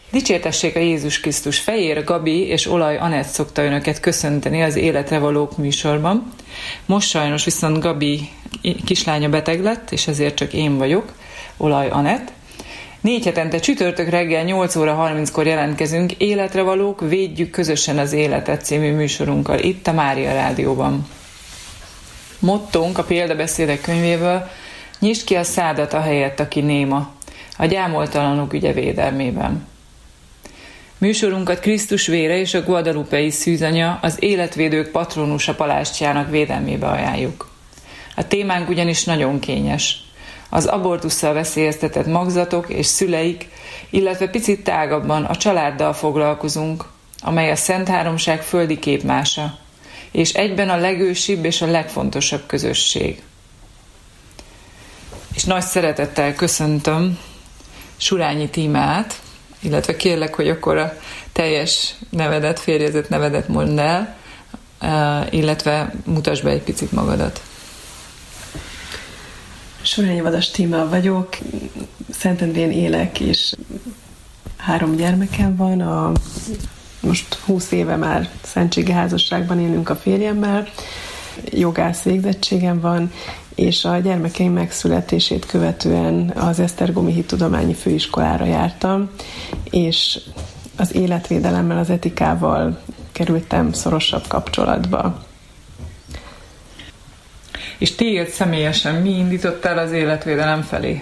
Dicsértessék a Jézus Krisztus! Fejér Gabi és Olaj Anett szokta önöket köszönteni az Életre valók műsorban. Most sajnos viszont Gabi kislánya beteg lett, és ezért csak én vagyok, Olaj Anett. 4 hetente csütörtök reggel 8 óra 30-kor jelentkezünk Életre valók, védjük közösen az életet című műsorunkkal itt a Mária Rádióban. Mottónk a Példabeszédek könyvéből: nyisd ki a szádat ahelyett, aki néma, a gyámoltalanok ügye védelmében. Műsorunkat Krisztus vére és a guadalupei szűzanya, az életvédők patronusa palástjának védelmébe ajánljuk. A témánk ugyanis nagyon kényes. Az abortusszal veszélyeztetett magzatok és szüleik, illetve picit tágabban a családdal foglalkozunk, amely a Szent Háromság földi képmása, és egyben a legősibb és a legfontosabb közösség. És nagy szeretettel köszöntöm Surányi Tímát, illetve kérlek, hogy akkor a teljes nevedet, férjezett nevedet mondd el, illetve mutasd be egy picit magadat. Surányi Vadas Tíma vagyok, Szentendrén élek, és 3 gyermekem van, most 20 éve már szentségi házasságban élünk a férjemmel, jogász végzettségem van, és a gyermekeim megszületését követően az Esztergomi Hittudományi Főiskolára jártam, és az életvédelemmel, az etikával kerültem szorosabb kapcsolatba. És téged személyesen mi indítottál az életvédelem felé?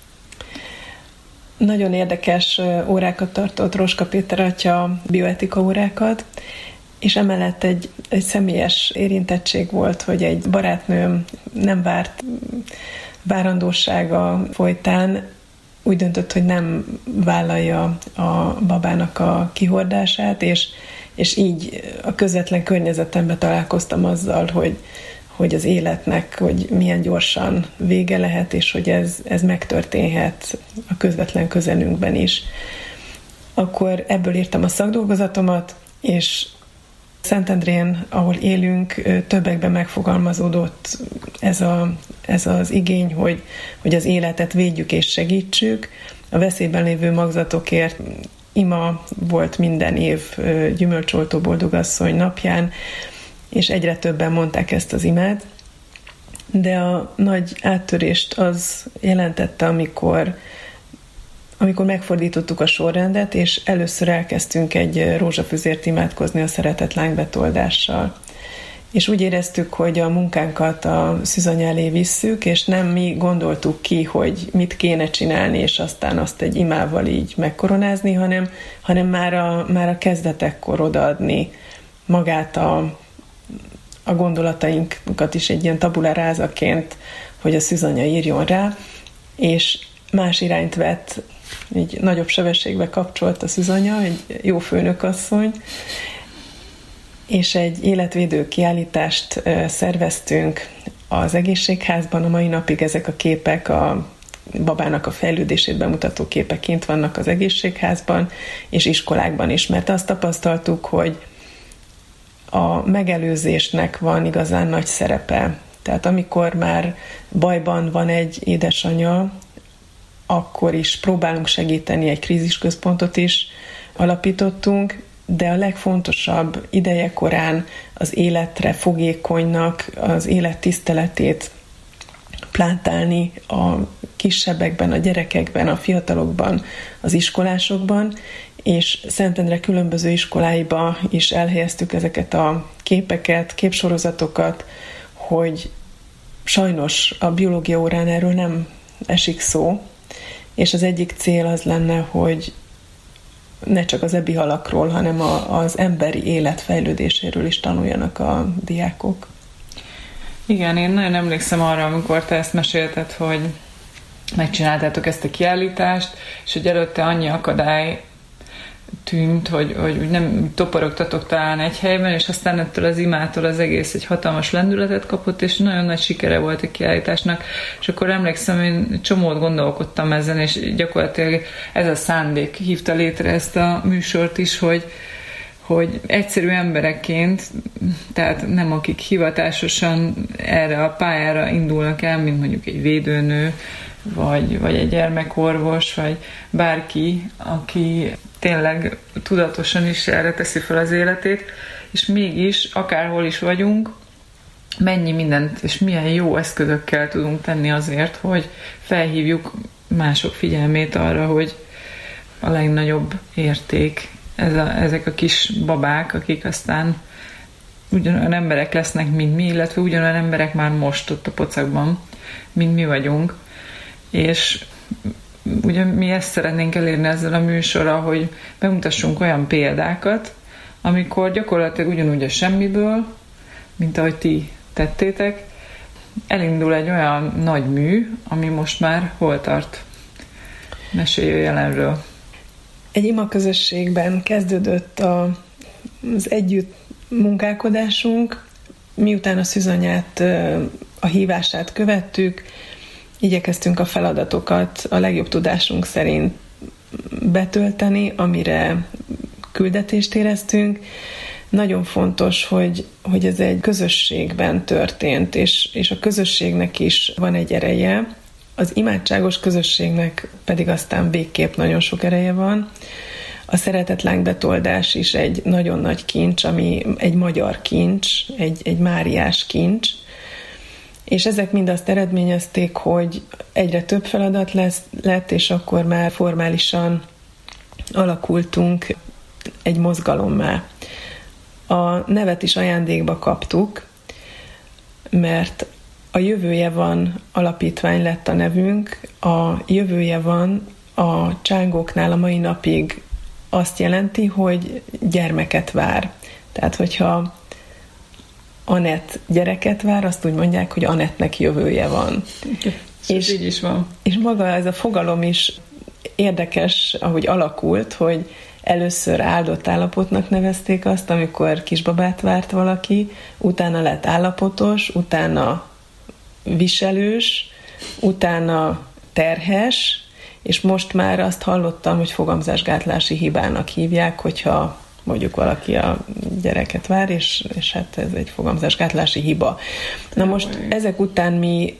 Nagyon érdekes órákat tartott Roska Péter atya, bioetika órákat, és emellett egy személyes érintettség volt, hogy egy barátnőm nem várt várandósága folytán úgy döntött, hogy nem vállalja a babának a kihordását, és így a közvetlen környezetemben találkoztam azzal, hogy az életnek, hogy milyen gyorsan vége lehet, és hogy ez megtörténhet a közvetlen közelünkben is. Akkor ebből írtam a szakdolgozatomat, és Szentendrén, ahol élünk, többekben megfogalmazódott ez az igény, hogy az életet védjük és segítsük. A veszélyben lévő magzatokért ima volt minden év gyümölcsoltó boldogasszony napján, és egyre többen mondták ezt az imát. De a nagy áttörést az jelentette, amikor megfordítottuk a sorrendet, és először elkezdtünk egy rózsafüzért imádkozni a szeretet lángbetoldással. És úgy éreztük, hogy a munkánkat a szűzanya elé visszük, és nem mi gondoltuk ki, hogy mit kéne csinálni, és aztán azt egy imával így megkoronázni, hanem már a kezdetekkor odaadni magát a gondolatainkat is egy ilyen tabula rázaként, hogy a szűzanya írjon rá, és más irányt vett, így nagyobb sebességbe kapcsolt a szűzanya, egy jó főnökasszony, és egy életvédő kiállítást szerveztünk az egészségházban. A mai napig ezek a képek, a babának a fejlődését bemutató képek kint vannak az egészségházban, és iskolákban is, mert azt tapasztaltuk, hogy a megelőzésnek van igazán nagy szerepe. Tehát amikor már bajban van egy édesanya, akkor is próbálunk segíteni, egy krízisközpontot is alapítottunk, de a legfontosabb idejekorán az életre fogékonynak az élet tiszteletét plántálni a kisebbekben, a gyerekekben, a fiatalokban, az iskolásokban, és Szentendre különböző iskoláiba is elhelyeztük ezeket a képeket, képsorozatokat, hogy sajnos a biológia órán erről nem esik szó, és az egyik cél az lenne, hogy ne csak az ebihalakról, hanem az emberi élet fejlődéséről is tanuljanak a diákok. Igen, én nagyon emlékszem arra, amikor te ezt mesélted, hogy megcsináltátok ezt a kiállítást, és hogy előtte annyi akadály tűnt, hogy úgy nem toporogtatok talán egy helyben, és aztán ettől az imától az egész egy hatalmas lendületet kapott, és nagyon nagy sikere volt a kiállításnak, és akkor emlékszem, én csomót gondolkodtam ezen, és gyakorlatilag ez a szándék hívta létre ezt a műsort is, hogy egyszerű emberekként, tehát nem akik hivatásosan erre a pályára indulnak el, mint mondjuk egy védőnő, vagy egy gyermekorvos, vagy bárki, aki tényleg tudatosan is erre teszi fel az életét, és mégis, akárhol is vagyunk, mennyi mindent és milyen jó eszközökkel tudunk tenni azért, hogy felhívjuk mások figyelmét arra, hogy a legnagyobb érték ezek a kis babák, akik aztán ugyanolyan emberek lesznek, mint mi, illetve ugyanolyan emberek már most ott a pocakban, mint mi vagyunk. És ugye mi ezt szeretnénk elérni ezzel a műsorral, hogy bemutassunk olyan példákat, amikor gyakorlatilag ugyanúgy a semmiből, mint ahogy ti tettétek, elindul egy olyan nagy mű, ami most már hol tart. Mesélj jelenről. Egy imaközösségben kezdődött az együtt munkálkodásunk, miután a Szűzanyát, a hívását követtük, igyekeztünk a feladatokat a legjobb tudásunk szerint betölteni, amire küldetést éreztünk. Nagyon fontos, hogy ez egy közösségben történt, és a közösségnek is van egy ereje, az imádságos közösségnek pedig aztán végképp nagyon sok ereje van. A szeretetlángbetoldás is egy nagyon nagy kincs, ami egy magyar kincs, egy máriás kincs, és ezek mind azt eredményezték, hogy egyre több feladat lett, és akkor már formálisan alakultunk egy mozgalommá. A nevet is ajándékba kaptuk, mert a Jövője van alapítvány lett a nevünk. A Jövője van a csángóknál a mai napig azt jelenti, hogy gyermeket vár. Tehát, hogyha Anett gyereket vár, azt úgy mondják, hogy Anettnek jövője van. És így is van. És maga ez a fogalom is érdekes, ahogy alakult, hogy először áldott állapotnak nevezték azt, amikor kisbabát várt valaki, utána lett állapotos, utána viselős, utána terhes, és most már azt hallottam, hogy fogamzásgátlási hibának hívják, hogyha mondjuk valaki a gyereket vár, és hát ez egy fogamzásgátlási hiba. Na most ezek után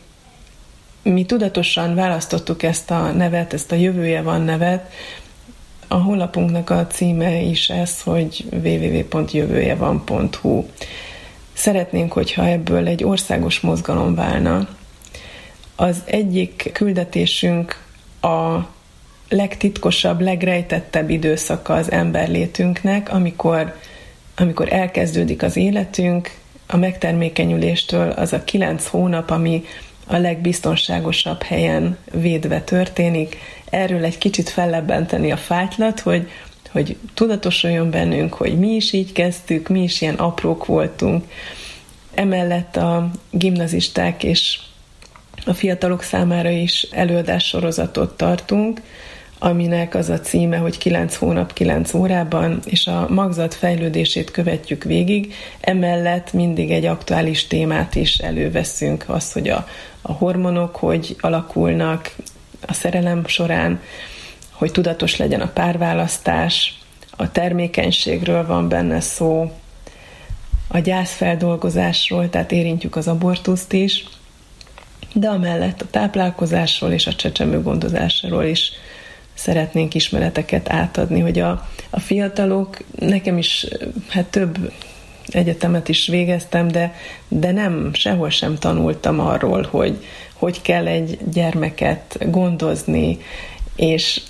mi tudatosan választottuk ezt a nevet, ezt a Jövője van nevet. A honlapunknak a címe is ez, hogy www.jövőjevan.hu. Szeretnénk, hogyha ebből egy országos mozgalom válna. Az egyik küldetésünk a legtitkosabb, legrejtettebb időszaka az emberlétünknek, amikor elkezdődik az életünk, a megtermékenyüléstől az a 9 hónap, ami a legbiztonságosabb helyen védve történik. Erről egy kicsit fellebbenteni a fájtlat, hogy tudatosuljon bennünk, hogy mi is így kezdtük, mi is ilyen aprók voltunk. Emellett a gimnazisták és a fiatalok számára is előadássorozatot tartunk, aminek az a címe, hogy 9 hónap 9 órában, és a magzat fejlődését követjük végig. Emellett mindig egy aktuális témát is előveszünk, az, hogy a hormonok hogy alakulnak a szerelem során, hogy tudatos legyen a párválasztás, a termékenységről van benne szó, a gyászfeldolgozásról, tehát érintjük az abortuszt is, de amellett a táplálkozásról és a csecsemőgondozásról is szeretnénk ismereteket átadni, hogy a fiatalok, nekem is több egyetemet is végeztem, de nem, sehol sem tanultam arról, hogy kell egy gyermeket gondozni, és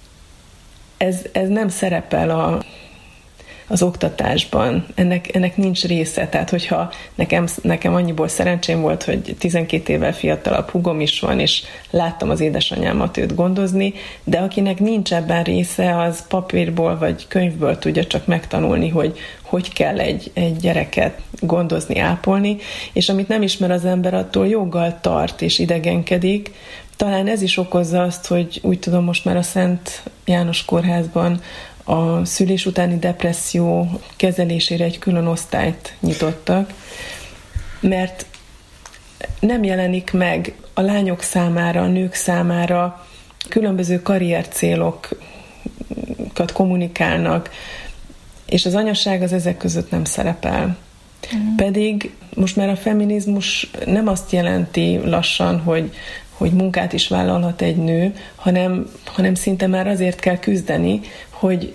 ez nem szerepel az oktatásban, ennek nincs része. Tehát, hogyha nekem annyiból szerencsém volt, hogy 12 évvel fiatalabb húgom is van, és láttam az édesanyámat őt gondozni, de akinek nincs ebben része, az papírból vagy könyvből tudja csak megtanulni, hogy kell egy gyereket gondozni, ápolni, és amit nem ismer az ember, attól joggal tart és idegenkedik. Talán ez is okozza azt, hogy úgy tudom, most már a Szent János Kórházban a szülés utáni depresszió kezelésére egy külön osztályt nyitottak, mert nem jelenik meg a lányok számára, a nők számára, különböző karriercélokat kommunikálnak, és az anyaság az ezek között nem szerepel. Pedig most már a feminizmus nem azt jelenti lassan, hogy munkát is vállalhat egy nő, hanem szinte már azért kell küzdeni, hogy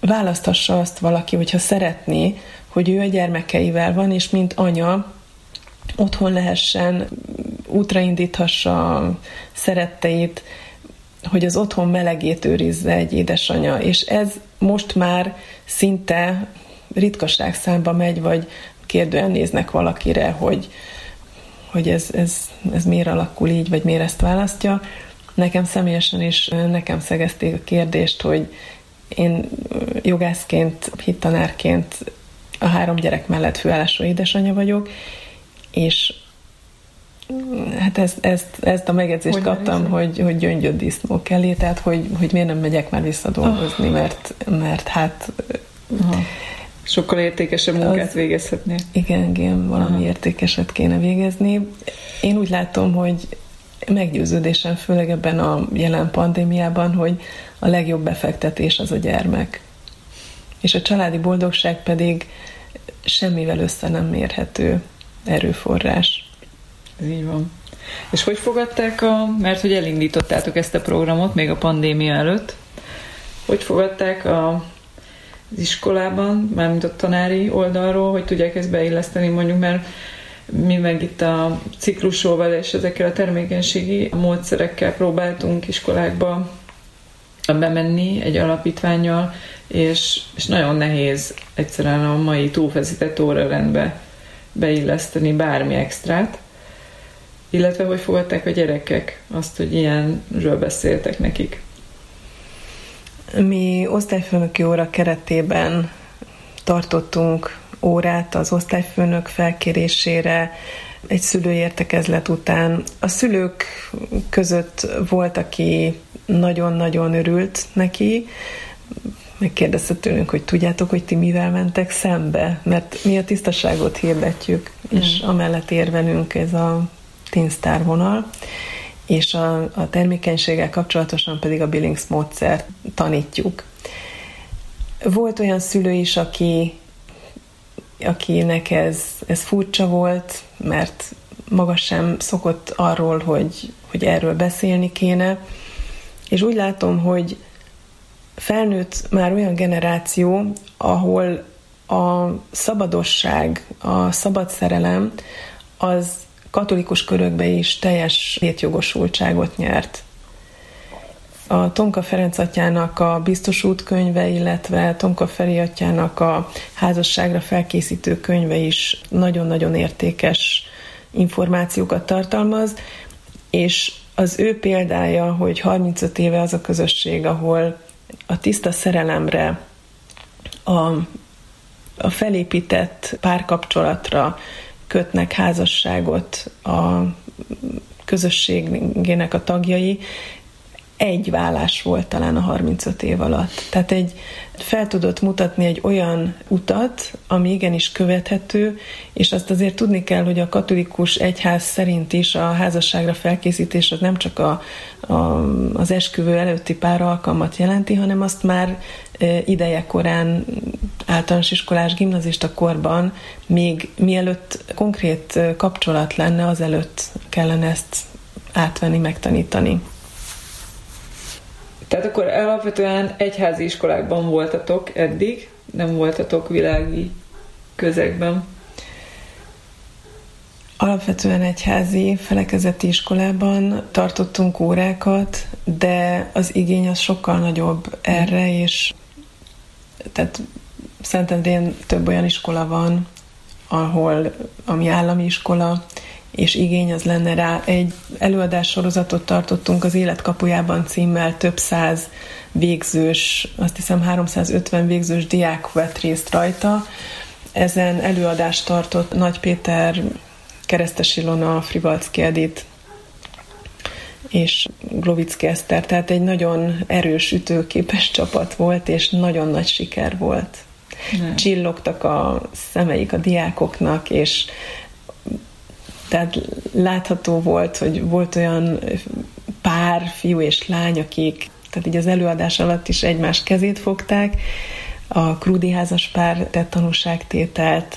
választhassa azt valaki, hogyha szeretné, hogy ő a gyermekeivel van, és mint anya otthon lehessen, útra indíthassa a szeretteit, hogy az otthon melegét őrizze egy édesanya. És ez most már szinte ritkaságszámba megy, vagy kérdően néznek valakire, hogy ez miért alakul így, vagy miért ezt választja. Nekem személyesen is nekem szegezték a kérdést, hogy én jogászként, hittanárként a 3 gyerek mellett főállású édesanya vagyok, és hát ezt a megjegyzést hogy kaptam, hogy gyöngyöd disznók elé, tehát hogy miért nem megyek már visszadolgozni, mert hát... Sokkal értékesebb munkát végezhetnél. Igen, valami értékeset kéne végezni. Én úgy látom, hogy meggyőződésem, főleg ebben a jelen pandémiában, hogy a legjobb befektetés az a gyermek. És a családi boldogság pedig semmivel össze nem mérhető erőforrás. Ez így van. És hogy fogadták mert hogy elindítottátok ezt a programot még a pandémia előtt, hogy fogadták az iskolában, mármint a tanári oldalról, hogy tudják ezt beilleszteni, mondjuk, mert mi meg itt a ciklusóval és ezekkel a termékenységi módszerekkel próbáltunk iskolákba bemenni egy alapítvánnyal, és nagyon nehéz egyszerűen a mai túlfeszített órarendbe beilleszteni bármi extrát, illetve hogy fogadták a gyerekek azt, hogy ilyenről beszéltek nekik. Mi osztályfőnöki óra keretében tartottunk órát az osztályfőnök felkérésére egy szülői értekezlet után. A szülők között volt, aki nagyon-nagyon örült neki, megkérdezte tőlünk, hogy tudjátok, hogy ti mivel mentek szembe, mert mi a tisztaságot hirdetjük, és amellett érvelünk ez a Teen Star vonal, és a termékenységgel kapcsolatosan pedig a Billings módszert tanítjuk. Volt olyan szülő is, akinek ez furcsa volt, mert maga sem szokott arról, hogy erről beszélni kéne, és úgy látom, hogy felnőtt már olyan generáció, ahol a szabadosság, a szabad szerelem az katolikus körökbe is teljes létjogosultságot nyert. A Tomka Ferenc atyának a Biztos út könyve, illetve Tomka Feri atyának a házasságra felkészítő könyve is nagyon-nagyon értékes információkat tartalmaz, és az ő példája, hogy 35 éve az a közösség, ahol a tiszta szerelemre, a felépített párkapcsolatra kötnek házasságot a közösségének a tagjai, egy vállás volt talán a 35 év alatt. Tehát fel tudott mutatni egy olyan utat, ami igenis követhető, és azt azért tudni kell, hogy a katolikus egyház szerint is a házasságra felkészítés az nem csak az esküvő előtti pár alkalmat jelenti, hanem azt már ideje korán, általános iskolás, gimnazista korban, még mielőtt konkrét kapcsolat lenne, azelőtt kellene ezt átvenni, megtanítani. Tehát akkor alapvetően egyházi iskolákban voltatok eddig, nem voltatok világi közegben? Alapvetően egyházi felekezeti iskolában tartottunk órákat, de az igény az sokkal nagyobb erre, és tehát Szentendrén több olyan iskola van, ami állami iskola, és igény az lenne rá. Egy előadássorozatot tartottunk az Életkapujában címmel, több száz végzős, azt hiszem 350 végzős diák vett részt rajta. Ezen előadást tartott Nagy Péter, Keresztes Ilona, Frivalczky Edith és Glovicki Eszter, tehát egy nagyon erős, ütőképes csapat volt, és nagyon nagy siker volt. Csillogtak a szemeik a diákoknak, és tehát látható volt, hogy volt olyan pár, fiú és lány, akik tehát így az előadás alatt is egymás kezét fogták, a krúdi házas pár tett tanúságtételt.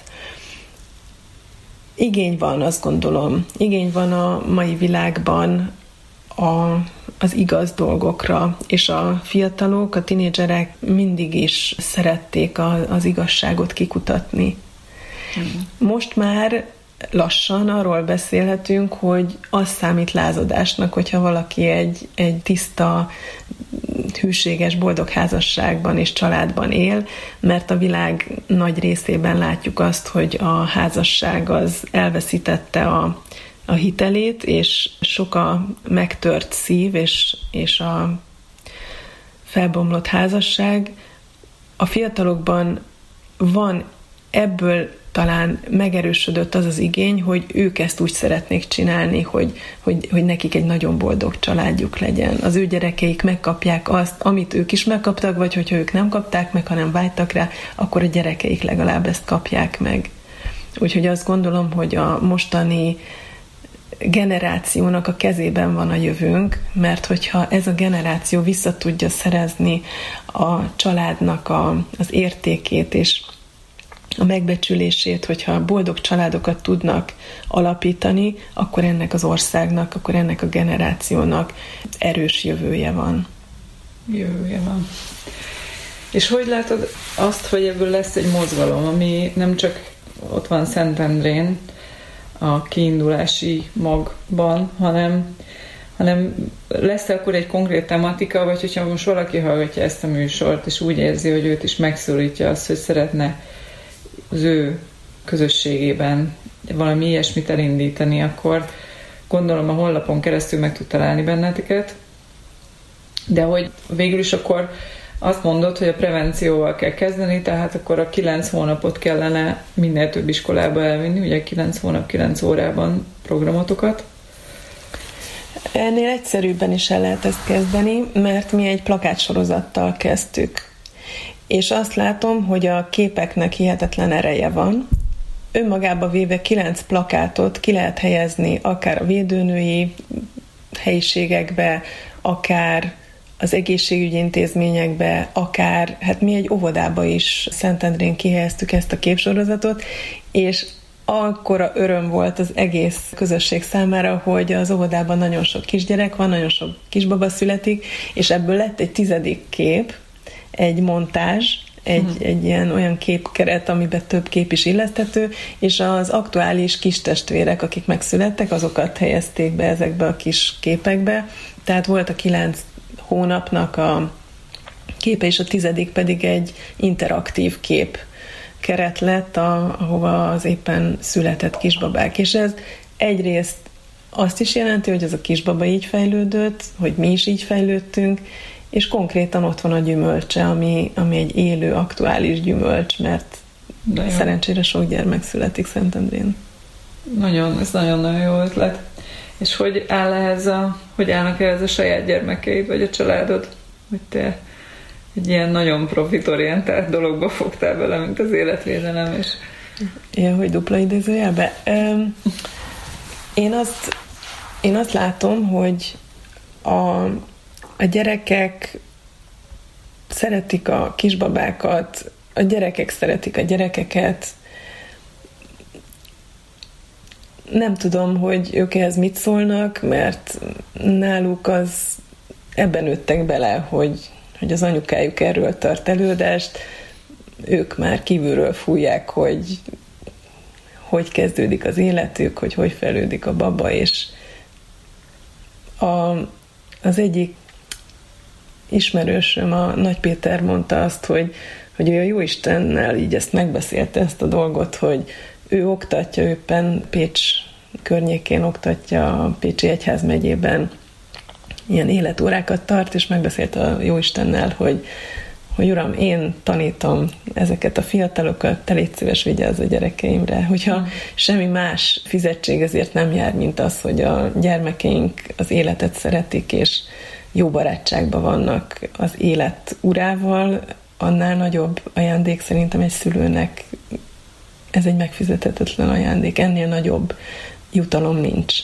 Igény van, azt gondolom. Igény van a mai világban az igaz dolgokra, és a fiatalok, a tinédzserek mindig is szerették az igazságot kikutatni. Most már lassan arról beszélhetünk, hogy az számít lázadásnak, hogyha valaki egy tiszta, hűséges, boldog házasságban és családban él, mert a világ nagy részében látjuk azt, hogy a házasság az elveszítette a hitelét, és sok a megtört szív, és a felbomlott házasság. A fiatalokban van ebből talán megerősödött az az igény, hogy ők ezt úgy szeretnék csinálni, hogy nekik egy nagyon boldog családjuk legyen. Az ő gyerekeik megkapják azt, amit ők is megkaptak, vagy hogyha ők nem kapták meg, hanem vágytak rá, akkor a gyerekeik legalább ezt kapják meg. Úgyhogy azt gondolom, hogy a mostani generációnak a kezében van a jövőnk, mert hogyha ez a generáció vissza tudja szerezni a családnak az értékét és a megbecsülését, hogyha boldog családokat tudnak alapítani, akkor ennek az országnak, akkor ennek a generációnak erős jövője van. Jövője van. És hogy látod azt, hogy ebből lesz egy mozgalom, ami nem csak ott van Szentendrén, a kiindulási magban, hanem lesz akkor egy konkrét tematika, vagy hogyha most valaki hallgatja ezt a műsort, és úgy érzi, hogy őt is megszólítja azt, hogy szeretne az ő közösségében valami ilyesmit elindítani, akkor gondolom a honlapon keresztül meg tud találni benneteket, de hogy végül is akkor azt mondod, hogy a prevencióval kell kezdeni, tehát akkor a 9 hónapot kellene minél több iskolába elvinni, ugye 9 hónap, 9 órában programotokat. Ennél egyszerűbben is el lehet ezt kezdeni, mert mi egy plakátsorozattal kezdtük. És azt látom, hogy a képeknek hihetetlen ereje van. Önmagába véve 9 plakátot ki lehet helyezni akár a védőnői helyiségekbe, akár az egészségügyi intézményekbe, akár, hát mi egy óvodába is Szentendrén kihelyeztük ezt a képsorozatot, és akkora öröm volt az egész közösség számára, hogy az óvodában nagyon sok kisgyerek van, nagyon sok kisbaba születik, és ebből lett egy 10. kép, egy montázs, egy ilyen olyan képkeret, amiben több kép is illeszthető, és az aktuális kistestvérek, akik megszülettek, azokat helyezték be ezekbe a kis képekbe. Tehát volt a 9 hónapnak a képe, és a 10. pedig egy interaktív kép keret lett, ahova az éppen született kisbabák. És ez egyrészt azt is jelenti, hogy az a kisbaba így fejlődött, hogy mi is így fejlődtünk, és konkrétan ott van a gyümölcse, ami egy élő, aktuális gyümölcs, mert szerencsére sok gyermek születik Szentendrén. Ez nagyon-nagyon jó ötlet. És hogy állnak ehhez a saját gyermekeid, vagy a családod, hogy te egy ilyen nagyon profitorientált dologba fogtál bele, mint az életvédelem, és... Ilyen, hogy dupla idézőjelbe? Én azt látom, hogy a gyerekek szeretik a kisbabákat, a gyerekek szeretik a gyerekeket. Nem tudom, hogy ők ehhez mit szólnak, mert náluk ebben nőttek bele, hogy az anyukájuk erről tart előadást, ők már kívülről fújják, hogy kezdődik az életük, hogy fejlődik a baba, és az egyik ismerősöm, a Nagy Péter mondta azt, hogy ő a Jóistennel így ezt megbeszélte, ezt a dolgot, hogy ő oktatja, éppen Pécs környékén oktatja a Pécsi Egyházmegyében, ilyen életórákat tart, és megbeszélt a Jóistennel, hogy Uram, én tanítom ezeket a fiatalokat, te légy szíves, vigyázz a gyerekeimre. Hogyha semmi más fizetség ezért nem jár, mint az, hogy a gyermekeink az életet szeretik, és jó barátságban vannak az élet urával, annál nagyobb ajándék szerintem egy szülőnek. Ez egy megfizethetetlen ajándék. Ennél nagyobb jutalom nincs.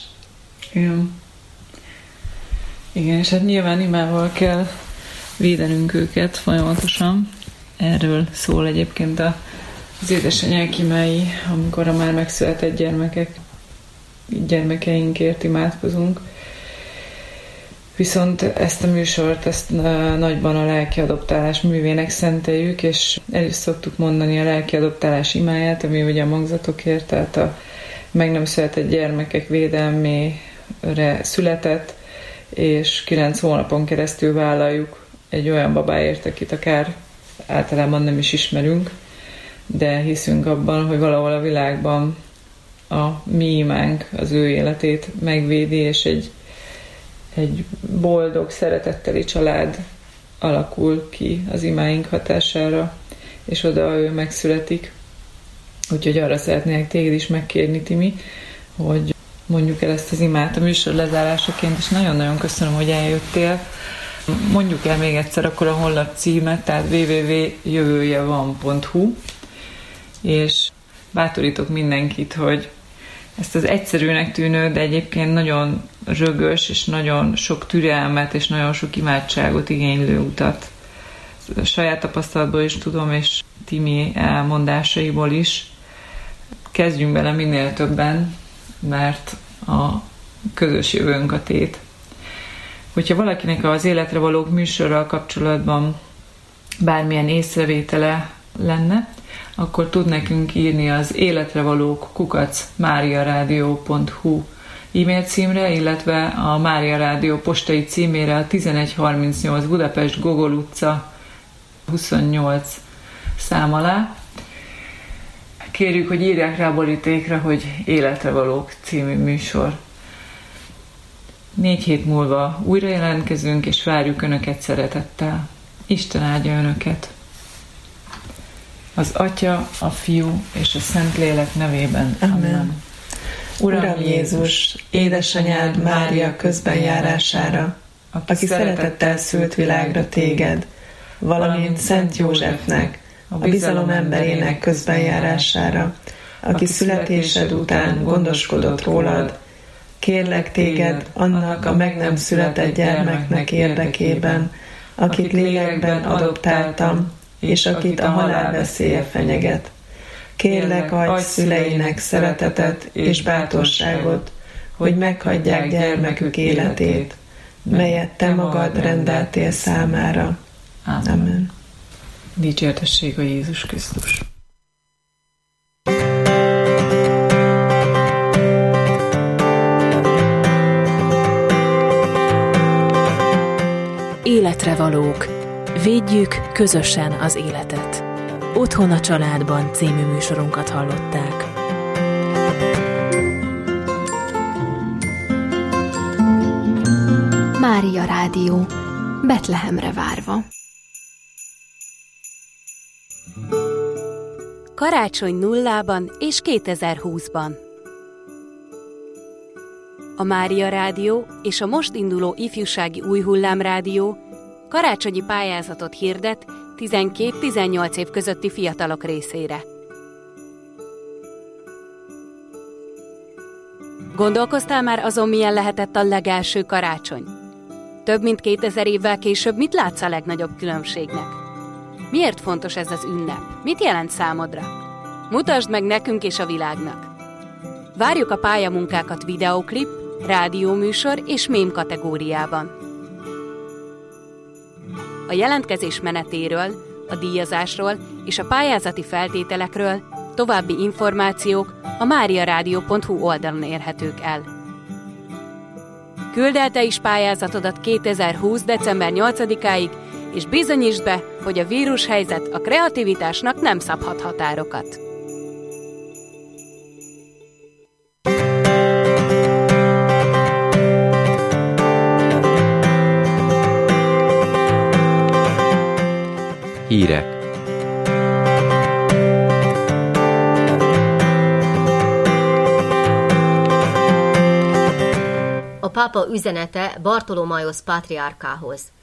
Igen, és hát nyilván imával kell védenünk őket folyamatosan. Erről szól egyébként az édesanyák imái, amikor a már megszületett gyermekeinkért imádkozunk. Viszont ezt a műsort, nagyban a lelki adoptálás művének szenteljük, és el is szoktuk mondani a lelki adoptálás imáját, ami ugye a magzatokért, tehát a meg nem született gyermekek védelmére született, és 9 hónapon keresztül vállaljuk egy olyan babáért, akit akár általában nem is ismerünk, de hiszünk abban, hogy valahol a világban a mi imánk az ő életét megvédi, és egy boldog, szeretetteli család alakul ki az imáink hatására, és oda ő megszületik. Úgyhogy arra szeretnék téged is megkérni, Timi, hogy mondjuk el ezt az imát a műsor lezárásaként, és nagyon-nagyon köszönöm, hogy eljöttél. Mondjuk el még egyszer akkor a honlap címet, tehát www.jövőjevan.hu, és bátorítok mindenkit, hogy ezt az egyszerűnek tűnő, de egyébként nagyon rögös, és nagyon sok türelmet, és nagyon sok imádságot igénylő utat. A saját tapasztalatból is tudom, és Timi elmondásaiból is. Kezdjünk bele minél többen, mert a közös jövőnk a tét. Hogyha valakinek az Életre valók műsorral kapcsolatban bármilyen észrevétele lenne, akkor tud nekünk írni az életrevalók@mariaradio.hu e-mail címre, illetve a Mária Rádió postai címére a 1138 Budapest Gogol utca 28 szám alá. Kérjük, hogy írják rá borítékra, hogy Életre valók című műsor. 4 hét múlva újra jelentkezünk, és várjuk Önöket szeretettel. Isten áldja Önöket! Az Atya, a Fiú és a Szentlélek nevében. Amen. Uram Jézus, édesanyád Mária közbenjárására, aki szeretettel szült világra téged, valamint Szent Józsefnek, a bizalom emberének közbenjárására, aki születésed után gondoskodott rólad, kérlek téged annak a meg nem született gyermeknek érdekében, akit lélekben adoptáltam, és akit a halál veszélye fenyeget. Kérlek, adj szüleinek szeretetet és bátorságot, hogy meghagyják gyermekük életét, melyet te magad rendeltél számára. Amen. Dicsértessék a Jézus Krisztus. Életre valók. Védjük közösen az életet. Otthon a családban című műsorunkat hallották. Mária Rádió. Betlehemre várva. Karácsony nullában és 2020-ban. A Mária Rádió és a most induló ifjúsági új hullám rádió karácsonyi pályázatot hirdet 12-18 év közötti fiatalok részére. Gondolkoztál már azon, milyen lehetett a legelső karácsony? Több mint 2000 évvel később mit látsz a legnagyobb különbségnek? Miért fontos ez az ünnep? Mit jelent számodra? Mutasd meg nekünk és a világnak! Várjuk a pályamunkákat videóklip, rádióműsor és mém kategóriában. A jelentkezés menetéről, a díjazásról és a pályázati feltételekről további információk a mariaradio.hu oldalon érhetők el. Küld el te is pályázatodat 2020. december 8-áig, és bizonyítsd be, hogy a vírushelyzet a kreativitásnak nem szabhat határokat. Hírek. A pápa üzenete Bartolomaiosz pátriárkához.